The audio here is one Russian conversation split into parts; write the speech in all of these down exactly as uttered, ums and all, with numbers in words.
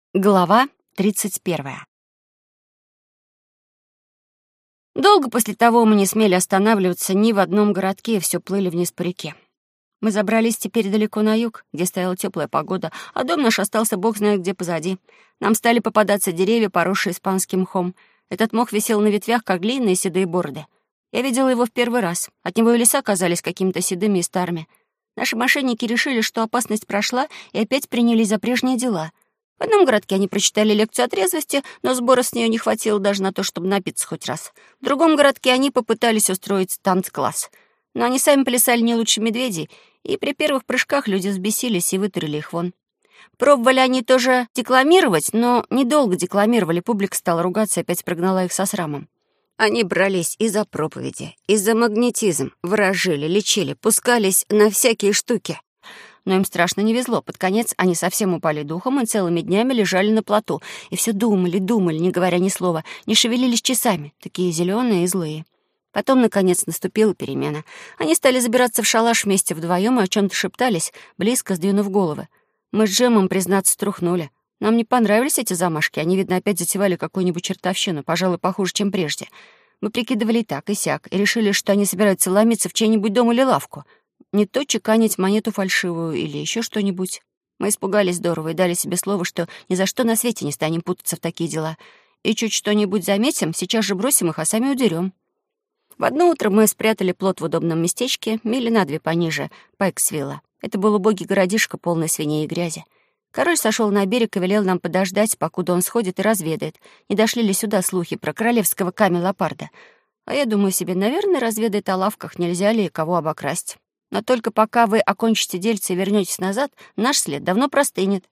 Глава тридцать первая. Долго после того мы не смели останавливаться ни в одном городке, и все плыли вниз по реке. Мы забрались теперь далеко на юг, где стояла теплая погода, а дом наш остался бог знает где позади. Нам стали попадаться деревья, поросшие испанским мхом. Этот мох висел на ветвях, как длинные седые бороды. Я видела его в первый раз. От него и леса казались какими-то седыми и старыми. Наши мошенники решили, что опасность прошла, и опять принялись за прежние дела. В одном городке они прочитали лекцию о трезвости, но сборов с нее не хватило даже на то, чтобы напиться хоть раз. В другом городке они попытались устроить танцкласс. Но они сами плясали не лучше медведей, и при первых прыжках люди взбесились и вытурили их вон. Пробовали они тоже декламировать, но недолго декламировали, публика стала ругаться и опять прогнала их со срамом. Они брались и за проповеди, и за магнетизм, ворожили, лечили, пускались на всякие штуки. Но им страшно не везло. Под конец они совсем упали духом и целыми днями лежали на плоту. И все думали, думали, не говоря ни слова, не шевелились часами, такие зеленые и злые. Потом, наконец, наступила перемена. Они стали забираться в шалаш вместе вдвоем и о чем-то шептались, близко сдвинув головы. Мы с Джемом, признаться, струхнули. Нам не понравились эти замашки. Они, видно, опять затевали какую-нибудь чертовщину, пожалуй, похуже, чем прежде. Мы прикидывали и так, и сяк, и решили, что они собираются ломиться в чей-нибудь дом или лавку. Не то чеканить монету фальшивую или еще что-нибудь. Мы испугались здорово и дали себе слово, что ни за что на свете не станем путаться в такие дела. И чуть что-нибудь заметим, сейчас же бросим их, а сами удерем. В одно утро мы спрятали плот в удобном местечке, мили на две пониже Пайксвилла. Это был убогий городишко, полный свиней и грязи. Король сошел на берег и велел нам подождать, покуда он сходит и разведает, не дошли ли сюда слухи про королевского камелопарда. А я думаю себе, наверное, разведает о лавках, нельзя ли кого обокрасть. Но только пока вы окончите дельце и вернетесь назад, наш след давно простынет.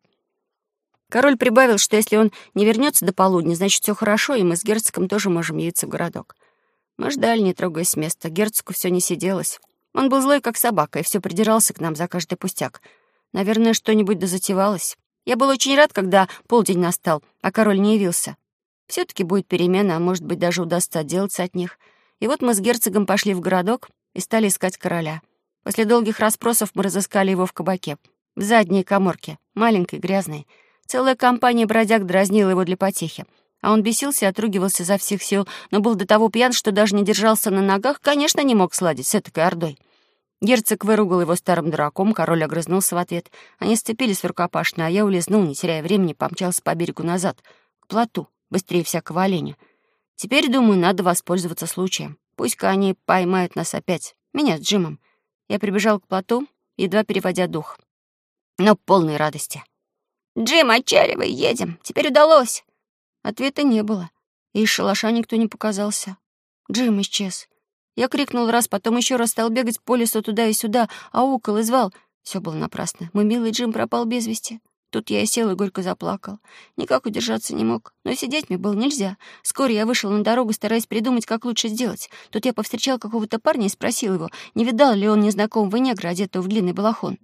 Король прибавил, что если он не вернется до полудня, значит, все хорошо, и мы с герцогом тоже можем явиться в городок. Мы ждали, не трогаясь с места. Герцогу все не сиделось. Он был злой, как собака, и все придирался к нам за каждый пустяк. Наверное, что-нибудь дозатевалось. Я был очень рад, когда полдень настал, а король не явился. Все-таки будет перемена, а может быть, даже удастся отделаться от них. И вот мы с герцогом пошли в городок и стали искать короля. После долгих расспросов мы разыскали его в кабаке, в задней каморке, маленькой, грязной. Целая компания бродяг дразнила его для потехи, а он бесился и отругивался изо всех сил, но был до того пьян, что даже не держался на ногах, конечно, не мог сладить с этакой ордой. Герцог выругал его старым дураком, король огрызнулся в ответ. Они сцепились в рукопашную, а я улизнул, не теряя времени, помчался по берегу назад, к плоту, быстрее всякого оленя. Теперь, думаю, надо воспользоваться случаем. Пусть-ка они поймают нас опять, меня с Джимом. Я прибежал к плоту, едва переводя дух, но полной радости. «Джим, отчаливай, едем! Теперь удалось!» Ответа не было, и из шалаша никто не показался. Джим исчез. Я крикнул раз, потом еще раз стал бегать по лесу туда и сюда, аукал и звал. Все было напрасно. Мой милый Джим пропал без вести. Тут я и сел и горько заплакал. Никак удержаться не мог. Но сидеть мне было нельзя. Вскоре я вышел на дорогу, стараясь придумать, как лучше сделать. Тут я повстречал какого-то парня и спросил его, не видал ли он незнакомого негра, одетого в длинный балахон.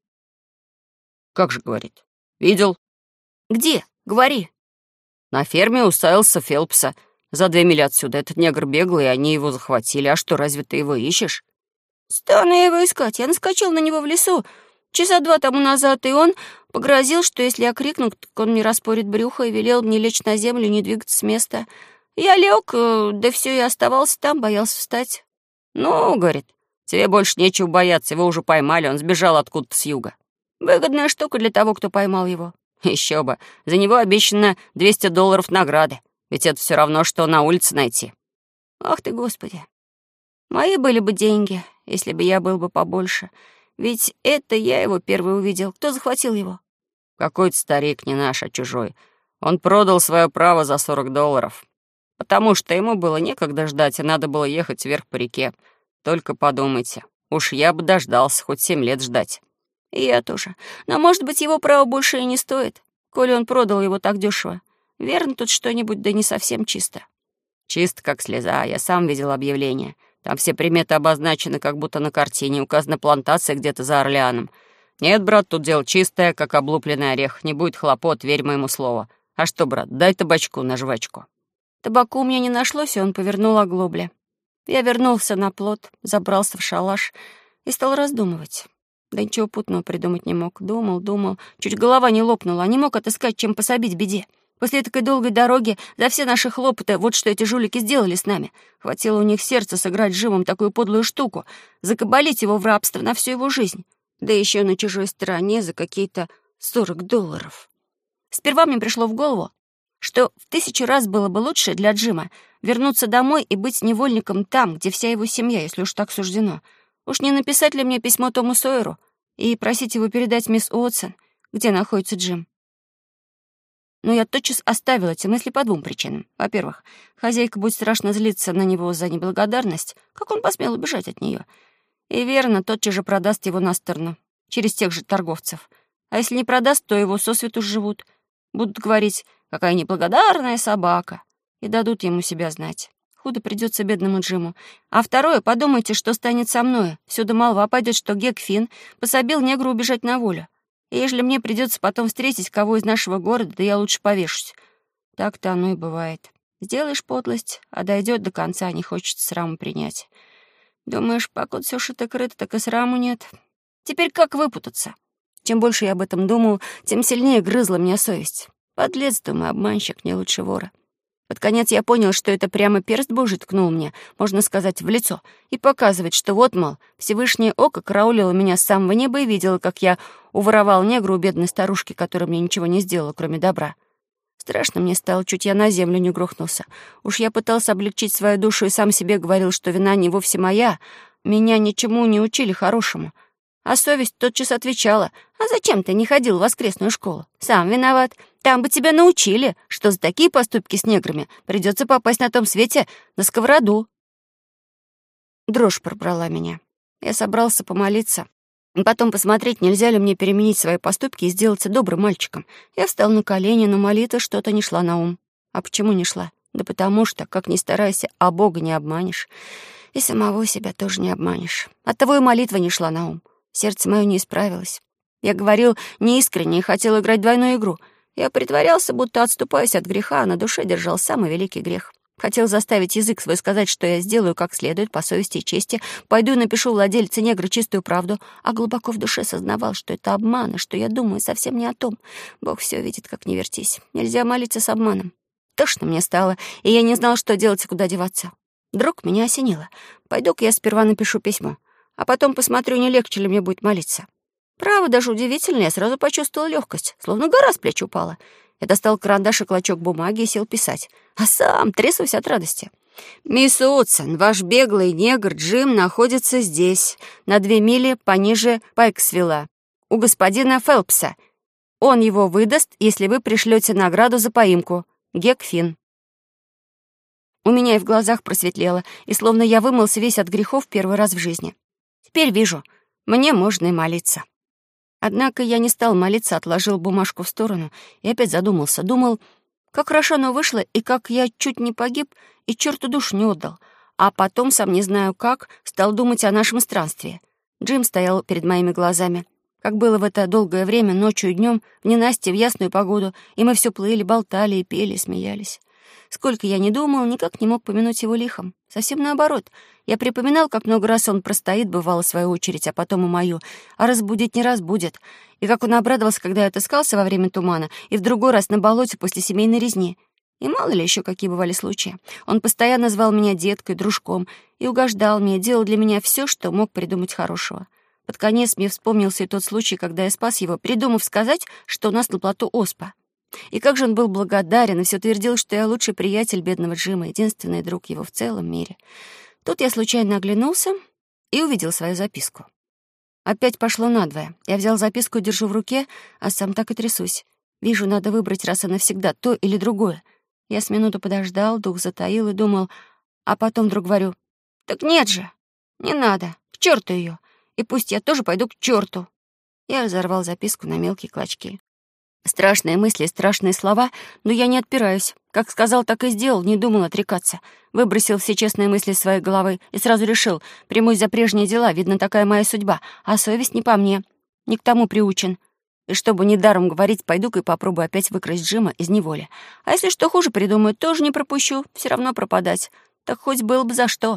«Как же, — говорит, — видел». «Где? Говори». «На ферме у Сайлса Фелпса. За две мили отсюда. Этот негр бегал, и они его захватили. А что, разве ты его ищешь?» «Стану я его искать. Я наскочил на него в лесу часа два тому назад, и он погрозил, что если я крикну, так он мне распорит брюхо, и велел мне лечь на землю и не двигаться с места. Я лег, да все и оставался там, боялся встать». «Ну, — говорит, — тебе больше нечего бояться, его уже поймали, он сбежал откуда-то с юга». «Выгодная штука для того, кто поймал его». Еще бы, за него обещано двести долларов награды, ведь это все равно, что на улице найти. Ах ты, Господи! Мои были бы деньги, если бы я был бы побольше. Ведь это я его первый увидел. Кто захватил его? Какой-то старик, не наш, а чужой. Он продал свое право за сорок долларов. Потому что ему было некогда ждать, и надо было ехать вверх по реке. Только подумайте, уж я бы дождался, хоть семь лет ждать. И я тоже. Но, может быть, его право больше и не стоит, коли он продал его так дешево. Верно, тут что-нибудь, да не совсем чисто. Чисто как слеза, я сам видел объявление. Там все приметы обозначены, как будто на картине, указана плантация где-то за Орлеаном. Нет, брат, тут дело чистое, как облупленный орех. Не будет хлопот, верь моему слову. А что, брат, дай табачку на жвачку. Табаку у меня не нашлось, и он повернул оглобли. Я вернулся на плот, забрался в шалаш и стал раздумывать. Да ничего путного придумать не мог. Думал, думал. Чуть голова не лопнула, а не мог отыскать, чем пособить беде. После такой долгой дороги за все наши хлопоты вот что эти жулики сделали с нами. Хватило у них сердца сыграть живым такую подлую штуку, закабалить его в рабство на всю его жизнь. Да еще на чужой стороне за какие-то сорок долларов. Сперва мне пришло в голову, что в тысячу раз было бы лучше для Джима вернуться домой и быть невольником там, где вся его семья, если уж так суждено. Уж не написать ли мне письмо Тому Сойеру и просить его передать мисс Уотсон, где находится Джим? Но я тотчас оставила эти мысли по двум причинам. Во-первых, хозяйка будет страшно злиться на него за неблагодарность, как он посмел убежать от нее. И верно, тотчас же продаст его на сторону, через тех же торговцев. А если не продаст, то его сосвету живут. Будут говорить, какая неблагодарная собака, и дадут ему себя знать. Худо придется бедному Джиму. А второе, подумайте, что станет со мной. Всюду молва пойдет, что Гек Финн пособил негру убежать на волю. И если мне придется потом встретить кого из нашего города, да я лучше повешусь. Так-то оно и бывает. Сделаешь подлость, а дойдет до конца, не хочется сраму принять. Думаешь, покуда все шито-крыто, так и сраму нет. Теперь как выпутаться? Чем больше я об этом думал, тем сильнее грызла меня совесть. Подлец, думаю, обманщик, не лучше вора. Под конец я понял, что это прямо перст Божий ткнул мне, можно сказать, в лицо, и показывает, что вот, мол, Всевышнее око караулило меня с самого неба и видело, как я уворовал негру у бедной старушки, которая мне ничего не сделала, кроме добра. Страшно мне стало, чуть я на землю не грохнулся. Уж я пытался облегчить свою душу и сам себе говорил, что вина не вовсе моя, меня ничему не учили хорошему. А совесть тотчас отвечала: «А зачем ты не ходил в воскресную школу? Сам виноват. Там бы тебя научили, что за такие поступки с неграми придется попасть на том свете на сковороду». Дрожь пробрала меня. Я собрался помолиться, потом посмотреть, нельзя ли мне переменить свои поступки и сделаться добрым мальчиком. Я встал на колени, но молитва что-то не шла на ум. А почему не шла? Да потому что, как ни старайся, а Бога не обманешь. И самого себя тоже не обманешь. Оттого и молитва не шла на ум. Сердце мое не исправилось. Я говорил неискренне и хотел играть двойную игру. Я притворялся, будто отступаюсь от греха, а на душе держал самый великий грех. Хотел заставить язык свой сказать, что я сделаю как следует, по совести и чести, пойду и напишу владельце негра чистую правду, а глубоко в душе сознавал, что это обман, и что я думаю совсем не о том. Бог все видит, как не вертись. Нельзя молиться с обманом. Тошно мне стало, и я не знал, что делать и куда деваться. Вдруг меня осенило. Пойду-ка я сперва напишу письмо, а потом посмотрю, не легче ли мне будет молиться. Право, даже удивительно, я сразу почувствовала легкость, словно гора с плеч упала. Я достал карандаш и клочок бумаги и сел писать, а сам трясусь от радости. «Мисс Уотсон, ваш беглый негр Джим находится здесь, на две мили пониже Пайксвилла, у господина Фелпса. Он его выдаст, если вы пришлете награду за поимку. Гек Финн». У меня и в глазах просветлело, и словно я вымылся весь от грехов первый раз в жизни. Теперь вижу, мне можно и молиться. Однако я не стал молиться, отложил бумажку в сторону и опять задумался. Думал, как хорошо оно вышло, и как я чуть не погиб, и черту душу не отдал. А потом, сам не знаю как, стал думать о нашем странстве. Джим стоял перед моими глазами. Как было в это долгое время, ночью и днем, в ненастье, в ясную погоду, и мы все плыли, болтали и пели, и смеялись. Сколько я ни думал, никак не мог помянуть его лихом. Совсем наоборот. Я припоминал, как много раз он простоит, бывало, свою очередь, а потом и мою, а разбудить не разбудит. И как он обрадовался, когда я отыскался во время тумана, и в другой раз на болоте после семейной резни. И мало ли еще какие бывали случаи. Он постоянно звал меня деткой, дружком, и угождал мне, делал для меня все, что мог придумать хорошего. Под конец мне вспомнился и тот случай, когда я спас его, придумав сказать, что у нас на плоту оспа. И как же он был благодарен, и все твердил, что я лучший приятель бедного Джима, единственный друг его в целом мире. Тут я случайно оглянулся и увидел свою записку. Опять пошло надвое. Я взял записку и держу в руке, а сам так и трясусь. Вижу, надо выбрать раз и навсегда то или другое. Я с минуту подождал, дух затаил и думал, а потом вдруг говорю: «Так нет же, не надо, к черту ее, и пусть я тоже пойду к черту». Я разорвал записку на мелкие клочки. Страшные мысли, страшные слова, но я не отпираюсь. Как сказал, так и сделал, не думал отрекаться. Выбросил все честные мысли из своей головы и сразу решил, примусь за прежние дела, видно, такая моя судьба, а совесть не по мне, не к тому приучен. И чтобы недаром говорить, пойду-ка и попробую опять выкрасть Джима из неволи. А если что хуже придумаю, тоже не пропущу, все равно пропадать. Так хоть было бы за что.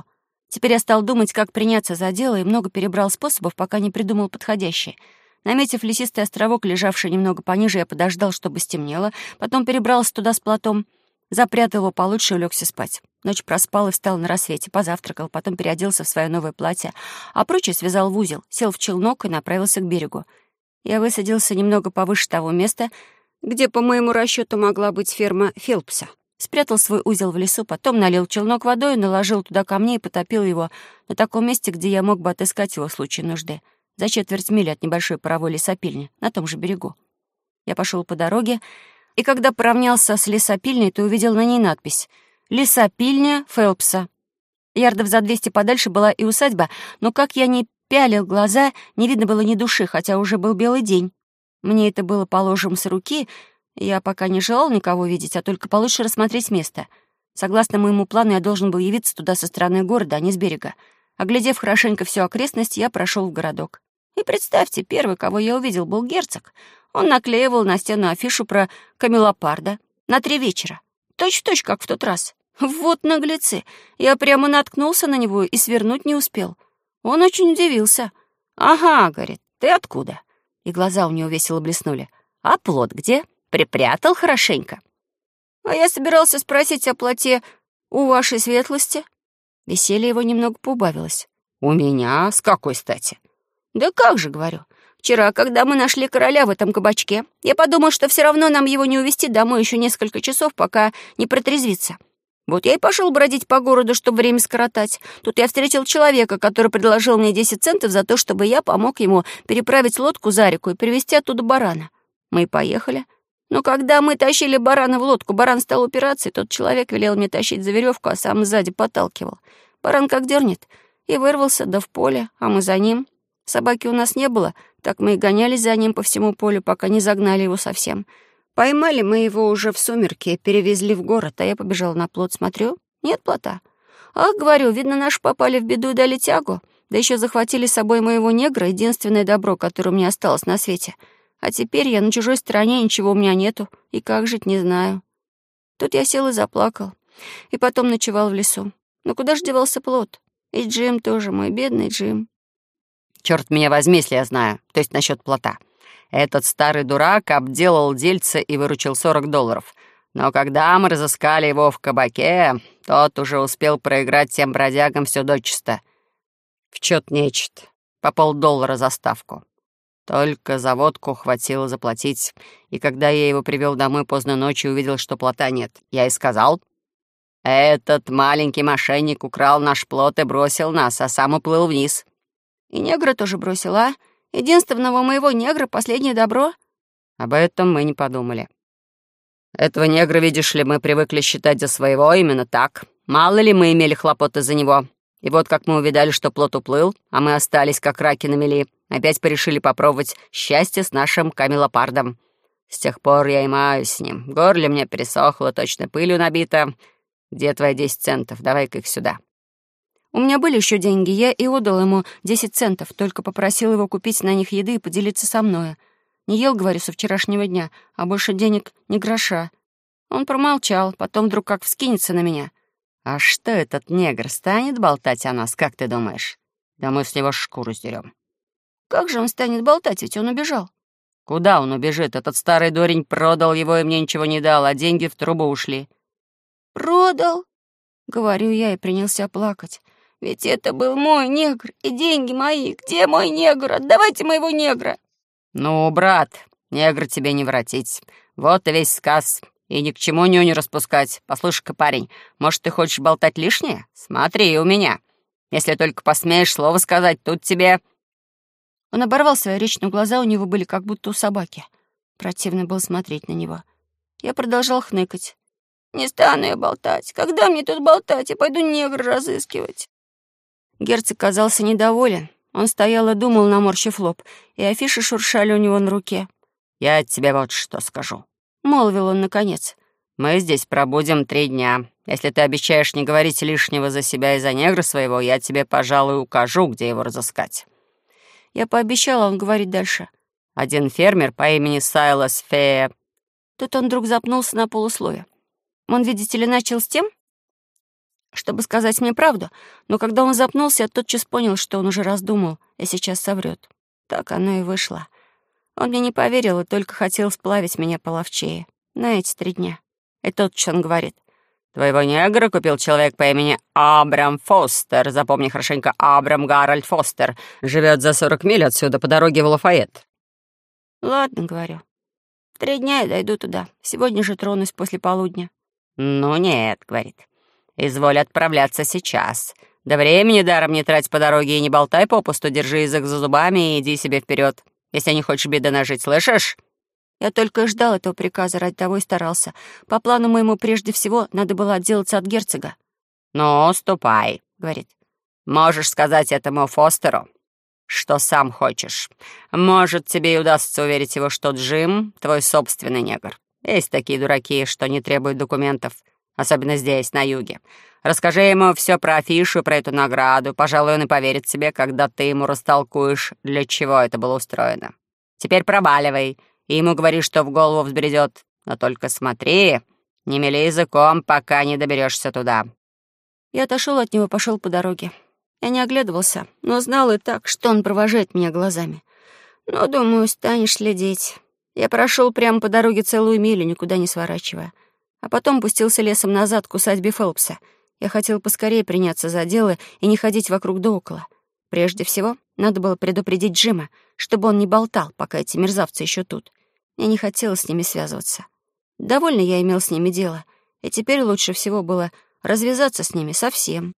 Теперь я стал думать, как приняться за дело, и много перебрал способов, пока не придумал подходящий. Наметив лесистый островок, лежавший немного пониже, я подождал, чтобы стемнело, потом перебрался туда с плотом, запрятал его получше и улегся спать. Ночь проспал и встал на рассвете, позавтракал, потом переоделся в свое новое платье, а прочее связал в узел, сел в челнок и направился к берегу. Я высадился немного повыше того места, где, по моему расчету, могла быть ферма Фелпса. Спрятал свой узел в лесу, потом налил челнок водой, наложил туда камней и потопил его на таком месте, где я мог бы отыскать его в случае нужды, за четверть мили от небольшой паровой лесопильни, на том же берегу. Я пошел по дороге, и когда поравнялся с лесопильней, то увидел на ней надпись «Лесопильня Фелпса». Ярдов за двести подальше была и усадьба, но как я ни пялил глаза, не видно было ни души, хотя уже был белый день. Мне это было положим с руки, я пока не желал никого видеть, а только получше рассмотреть место. Согласно моему плану, я должен был явиться туда со стороны города, а не с берега. Оглядев хорошенько всю окрестность, я прошел в городок. И представьте, первый, кого я увидел, был герцог. Он наклеивал на стену афишу про камелопарда на три вечера. Точь-в-точь, как в тот раз. Вот наглецы. Я прямо наткнулся на него и свернуть не успел. Он очень удивился. «Ага», — говорит, — «ты откуда?» И глаза у него весело блеснули. «А плот где? Припрятал хорошенько?» «А я собирался спросить о плоте у вашей светлости». Веселье его немного поубавилось. «У меня? С какой стати?» «Да как же, — говорю, — вчера, когда мы нашли короля в этом кабачке, я подумал, что все равно нам его не увезти домой еще несколько часов, пока не протрезвится. Вот я и пошел бродить по городу, чтобы время скоротать. Тут я встретил человека, который предложил мне десять центов за то, чтобы я помог ему переправить лодку за реку и привезти оттуда барана. Мы и поехали. Но когда мы тащили барана в лодку, баран стал упираться, и тот человек велел мне тащить за веревку, а сам сзади подталкивал. Баран как дернет, и вырвался, да в поле, а мы за ним. Собаки у нас не было, так мы и гонялись за ним по всему полю, пока не загнали его совсем. Поймали мы его уже в сумерки и перевезли в город, а я побежала на плот, смотрю, нет плота. Ах, говорю, видно, наши попали в беду и дали тягу, да еще захватили с собой моего негра, единственное добро, которое у меня осталось на свете. А теперь я на чужой стороне, ничего у меня нету, и как жить, не знаю. Тут я сел и заплакал, и потом ночевал в лесу. Но куда ж девался плот? И Джим тоже, мой бедный Джим. Черт меня возьми, если я знаю, то есть насчет плота. Этот старый дурак обделал дельце и выручил сорок долларов. Но когда мы разыскали его в кабаке, тот уже успел проиграть тем бродягам все дочисто. В чёт нечет, по полдоллара за ставку. Только за водку хватило заплатить, и когда я его привел домой поздно ночью, увидел, что плота нет. Я и сказал: «Этот маленький мошенник украл наш плот и бросил нас, а сам уплыл вниз». И негра тоже бросил, а? Единственного моего негра, последнее добро? Об этом мы не подумали. Этого негра, видишь ли, мы привыкли считать за своего, именно так. Мало ли мы имели хлопот из-за него. И вот как мы увидали, что плот уплыл, а мы остались как раки на мели, опять порешили попробовать счастье с нашим камелопардом. С тех пор я и маюсь с ним. Горле мне пересохло, точно пылью набито. Где твои десять центов? Давай-ка их сюда. У меня были еще деньги, я и отдал ему десять центов, только попросил его купить на них еды и поделиться со мною. Не ел, говорю, со вчерашнего дня, а больше денег ни гроша. Он промолчал, потом вдруг как вскинется на меня. «А что этот негр станет болтать о нас, как ты думаешь? Да мы с него шкуру сдерем». «Как же он станет болтать, ведь он убежал». «Куда он убежит? Этот старый дурень продал его и мне ничего не дал, а деньги в трубу ушли». «Продал?» — говорю я и принялся плакать. «Ведь это был мой негр, и деньги мои. Где мой негр? Отдавайте моего негра!» «Ну, брат, негр тебе не воротить. Вот и весь сказ. И ни к чему нюню распускать. Послушай-ка, парень, может, ты хочешь болтать лишнее? Смотри у меня. Если только посмеешь слово сказать, тут тебе...» Он оборвал свою речь, но глаза у него были как будто у собаки. Противно было смотреть на него. Я продолжал хныкать. «Не стану я болтать. Когда мне тут болтать? Я пойду негра разыскивать». Герцог казался недоволен. Он стоял и думал, наморщив лоб, и афиши шуршали у него на руке. «Я тебе вот что скажу», — молвил он наконец. «Мы здесь пробудем три дня. Если ты обещаешь не говорить лишнего за себя и за негра своего, я тебе, пожалуй, укажу, где его разыскать». Я пообещала, он говорит дальше. «Один фермер по имени Сайлас Фе...» Тут он вдруг запнулся на полуслове. Он, видите ли, начал с тем, чтобы сказать мне правду, но когда он запнулся, я тотчас понял, что он уже раздумал и сейчас соврет. Так оно и вышло. Он мне не поверил и только хотел сплавить меня половчее на эти три дня. И тотчас он говорит: «Твоего негра купил человек по имени Абрам Фостер. Запомни хорошенько, Абрам Гарольд Фостер. Живет за сорок миль отсюда по дороге в Лафайет». «Ладно, — говорю, — в три дня я дойду туда. Сегодня же тронусь после полудня». «Ну нет, — говорит, — изволь отправляться сейчас. Да времени даром не трать по дороге и не болтай попусту, держи язык за зубами и иди себе вперед, если не хочешь беды нажить, слышишь?» Я только и ждал этого приказа, ради того и старался. По плану моему прежде всего надо было отделаться от герцога. «Ну, ступай, — говорит, — можешь сказать этому Фостеру, что сам хочешь. Может, тебе и удастся уверить его, что Джим — твой собственный негр. Есть такие дураки, что не требуют документов, особенно здесь, на юге. Расскажи ему все про афишу, про эту награду. Пожалуй, он и поверит тебе, когда ты ему растолкуешь, для чего это было устроено. Теперь проваливай, и ему говори, что в голову взбредет. Но только смотри, не мели языком, пока не доберешься туда». Я отошел от него, пошел по дороге. Я не оглядывался, но знал и так, что он провожает меня глазами. Но, думаю, станешь следить. Я прошел прямо по дороге целую милю, никуда не сворачивая. А потом пустился лесом назад к усадьбе Фелпса. Я хотел поскорее приняться за дело и не ходить вокруг да около. Прежде всего, надо было предупредить Джима, чтобы он не болтал, пока эти мерзавцы еще тут. Я не хотела с ними связываться. Довольно я имел с ними дело, и теперь лучше всего было развязаться с ними совсем.